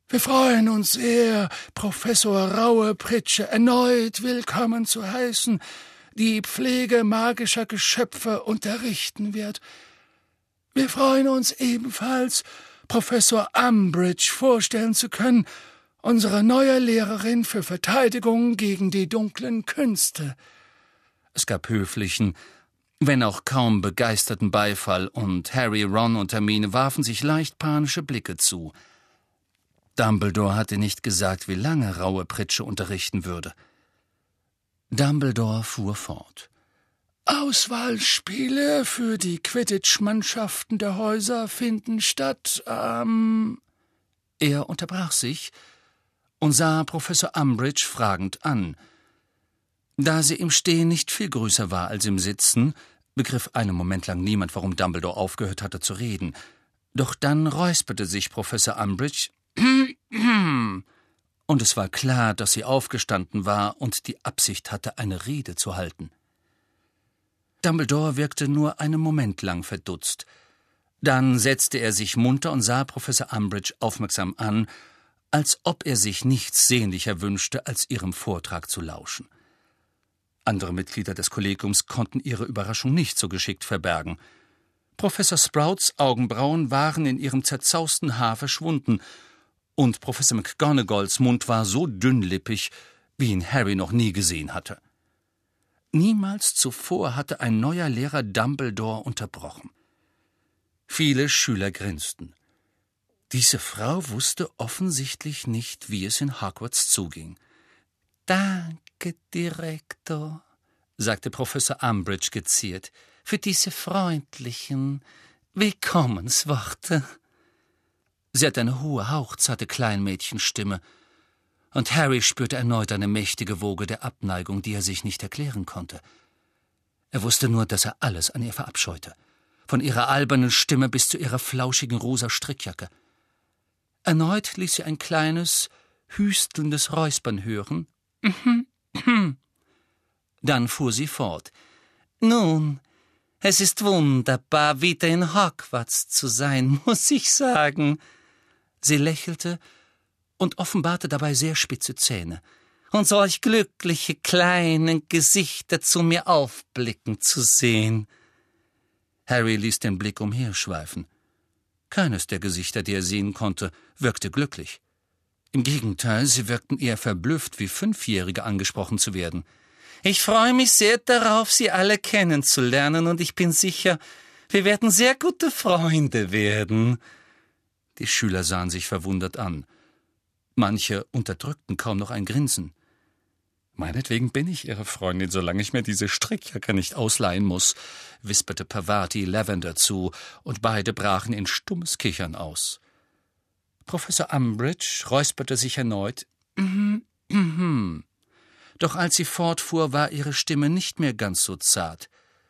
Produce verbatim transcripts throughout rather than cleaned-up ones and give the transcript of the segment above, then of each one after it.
Wir freuen uns sehr, Professor Raue-Pritsche erneut willkommen zu heißen, die Pflege magischer Geschöpfe unterrichten wird. Wir freuen uns ebenfalls, Professor Umbridge vorstellen zu können, unsere neue Lehrerin für Verteidigung gegen die dunklen Künste. Es gab höflichen, wenn auch kaum begeisterten Beifall, und Harry, Ron und Hermine warfen sich leicht panische Blicke zu. Dumbledore hatte nicht gesagt, wie lange Raue-Pritsche unterrichten würde. Dumbledore fuhr fort. Auswahlspiele für die Quidditch-Mannschaften der Häuser finden statt am... Er unterbrach sich und sah Professor Umbridge fragend an. Da sie im Stehen nicht viel größer war als im Sitzen, begriff einen Moment lang niemand, warum Dumbledore aufgehört hatte zu reden. Doch dann räusperte sich Professor Umbridge, und es war klar, dass sie aufgestanden war und die Absicht hatte, eine Rede zu halten. Dumbledore wirkte nur einen Moment lang verdutzt. Dann setzte er sich munter und sah Professor Umbridge aufmerksam an, als ob er sich nichts sehnlicher wünschte, als ihrem Vortrag zu lauschen. Andere Mitglieder des Kollegiums konnten ihre Überraschung nicht so geschickt verbergen. Professor Sprouts Augenbrauen waren in ihrem zerzausten Haar verschwunden, und Professor McGonagalls Mund war so dünnlippig, wie ihn Harry noch nie gesehen hatte. Niemals zuvor hatte ein neuer Lehrer Dumbledore unterbrochen. Viele Schüler grinsten. Diese Frau wusste offensichtlich nicht, wie es in Hogwarts zuging. »Danke, Direktor«, sagte Professor Umbridge geziert, »für diese freundlichen Willkommensworte.« Sie hatte eine hohe, hauchzarte Kleinmädchenstimme, und Harry spürte erneut eine mächtige Woge der Abneigung, die er sich nicht erklären konnte. Er wusste nur, dass er alles an ihr verabscheute, von ihrer albernen Stimme bis zu ihrer flauschigen rosa Strickjacke. Erneut ließ sie ein kleines, hüstelndes Räuspern hören. Dann fuhr sie fort. »Nun, es ist wunderbar, wieder in Hogwarts zu sein, muss ich sagen.« Sie lächelte und offenbarte dabei sehr spitze Zähne. »Und solch glückliche kleine Gesichter zu mir aufblicken zu sehen.« Harry ließ den Blick umherschweifen. Keines der Gesichter, die er sehen konnte, wirkte glücklich. Im Gegenteil, sie wirkten eher verblüfft, wie Fünfjährige angesprochen zu werden. »Ich freue mich sehr darauf, Sie alle kennenzulernen, und ich bin sicher, wir werden sehr gute Freunde werden.« Die Schüler sahen sich verwundert an. Manche unterdrückten kaum noch ein Grinsen. »Meinetwegen bin ich Ihre Freundin, solange ich mir diese Strickjacke nicht ausleihen muss«, wisperte Parvati Lavender zu, und beide brachen in stummes Kichern aus. Professor Umbridge räusperte sich erneut. Mhm, mhm. Doch als sie fortfuhr, war ihre Stimme nicht mehr ganz so zart.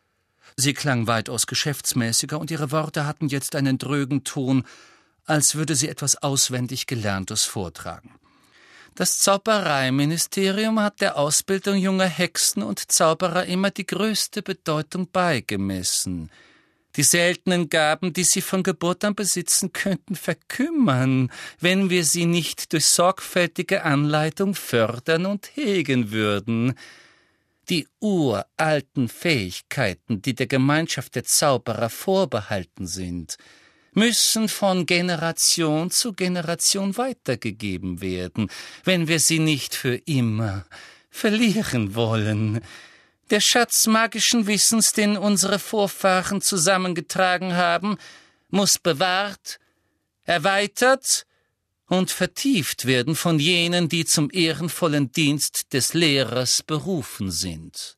Sie klang weitaus geschäftsmäßiger, und ihre Worte hatten jetzt einen drögen Ton, als würde sie etwas auswendig Gelerntes vortragen. »Das Zaubereiministerium hat der Ausbildung junger Hexen und Zauberer immer die größte Bedeutung beigemessen. Die seltenen Gaben, die sie von Geburt an besitzen, könnten verkümmern, wenn wir sie nicht durch sorgfältige Anleitung fördern und hegen würden. Die uralten Fähigkeiten, die der Gemeinschaft der Zauberer vorbehalten sind, müssen von Generation zu Generation weitergegeben werden, wenn wir sie nicht für immer verlieren wollen. Der Schatz magischen Wissens, den unsere Vorfahren zusammengetragen haben, muss bewahrt, erweitert und vertieft werden von jenen, die zum ehrenvollen Dienst des Lehrers berufen sind.«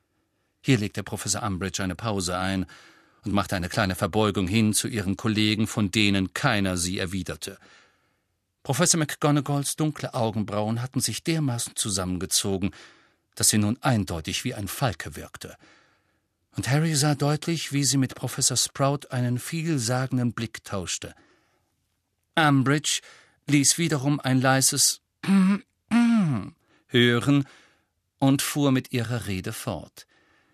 Hier legte Professor Umbridge eine Pause ein und machte eine kleine Verbeugung hin zu ihren Kollegen, von denen keiner sie erwiderte. Professor McGonagalls dunkle Augenbrauen hatten sich dermaßen zusammengezogen, dass sie nun eindeutig wie ein Falke wirkte. Und Harry sah deutlich, wie sie mit Professor Sprout einen vielsagenden Blick tauschte. Umbridge ließ wiederum ein leises hören und fuhr mit ihrer Rede fort.